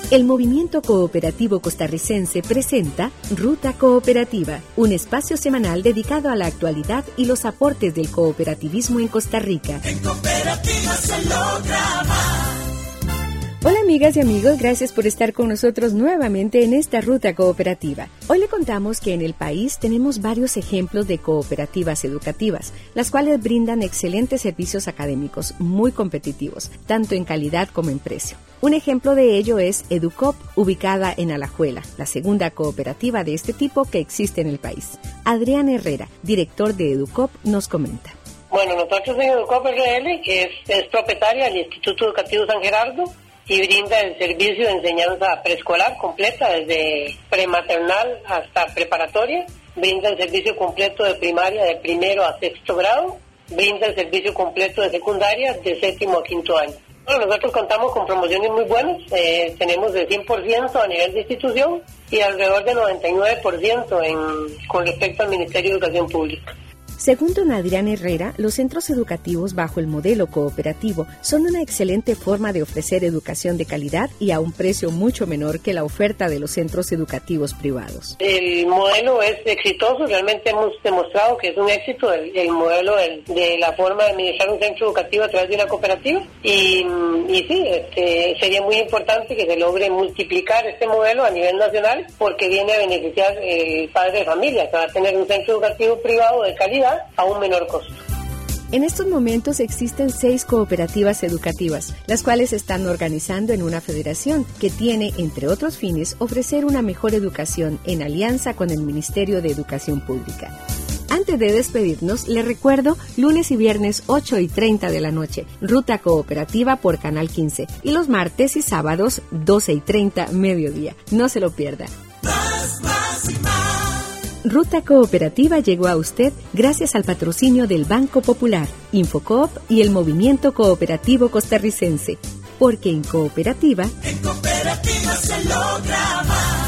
El Movimiento Cooperativo Costarricense presenta Ruta Cooperativa, un espacio semanal dedicado a la actualidad y los aportes del cooperativismo en Costa Rica. En cooperativa se logra más. Hola amigas y amigos, gracias por estar con nosotros nuevamente en esta Ruta Cooperativa. Hoy le contamos que en el país tenemos varios ejemplos de cooperativas educativas, las cuales brindan excelentes servicios académicos muy competitivos, tanto en calidad como en precio. Un ejemplo de ello es Educop, ubicada en Alajuela, la segunda cooperativa de este tipo que existe en el país. Adrián Herrera, director de Educop, nos comenta. Bueno, nosotros en Educop RL es propietaria del Instituto Educativo San Gerardo y brinda el servicio de enseñanza preescolar completa, desde prematernal hasta preparatoria. Brinda el servicio completo de primaria de primero a sexto grado. Brinda el servicio completo de secundaria de séptimo a quinto año. Bueno, nosotros contamos con promociones muy buenas. Tenemos de 100% a nivel de institución y alrededor de 99% con respecto al Ministerio de Educación Pública. Según don Adrián Herrera, los centros educativos bajo el modelo cooperativo son una excelente forma de ofrecer educación de calidad y a un precio mucho menor que la oferta de los centros educativos privados. El modelo es exitoso, realmente hemos demostrado que es un éxito el modelo de la forma de administrar un centro educativo a través de una cooperativa y sí, sería muy importante que se logre multiplicar este modelo a nivel nacional porque viene a beneficiar el padre de familia, que va a tener un centro educativo privado de calidad a un menor costo. En estos momentos existen 6 cooperativas educativas, las cuales se están organizando en una federación que tiene, entre otros fines, ofrecer una mejor educación en alianza con el Ministerio de Educación Pública. Antes de despedirnos, les recuerdo, lunes y viernes 8:30 de la noche, Ruta Cooperativa por Canal 15, y los martes y sábados 12:30 mediodía. No se lo pierda. Más y más. Ruta Cooperativa llegó a usted gracias al patrocinio del Banco Popular, Infocoop y el Movimiento Cooperativo Costarricense. Porque en cooperativa se logra más.